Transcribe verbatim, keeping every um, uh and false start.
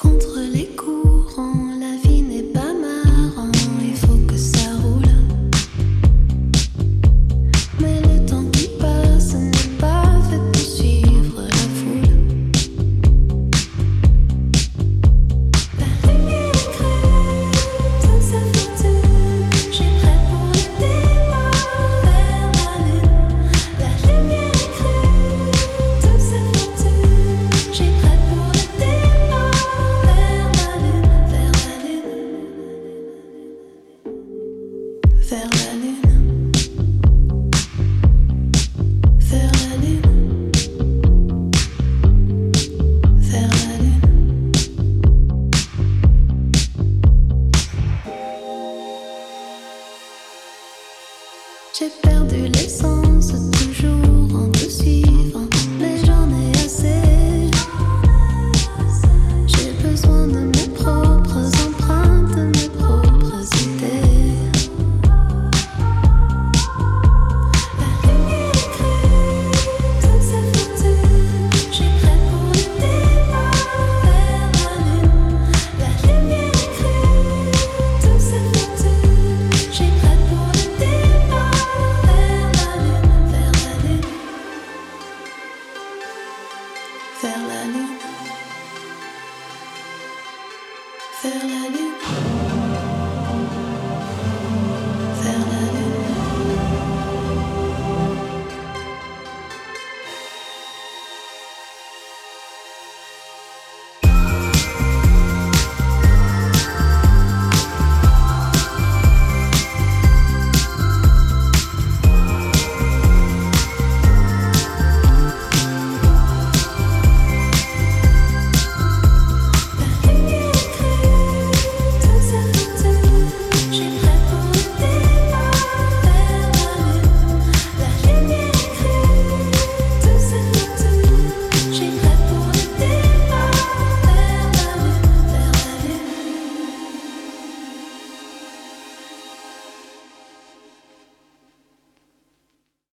Contre les courants, la vie n'est pas marrant, il faut que ça roule. Mais le temps qui passe n'est pas fait pour suivre la foule. La lumière est crue, toute sa fortune, j'ai prêt pour le départ vers la lune. La lumière est crue, toute sa fortune, j'ai prêt pour le départ vers la lune, vers la lune, vers la lune, vers la lune, vers la lune. J'ai perdu l'essence, toujours en te suivant, mais j'en ai assez. J'ai besoin de mes propres empreintes, de mes propres idées. La lumière est crue, toute sa fortune, j'ai prêt pour le départ vers la lune. La lumière est crue, toute sa fortune, j'ai prêt pour le départ vers la lune, vers la lune, vers la lune, vers la lune.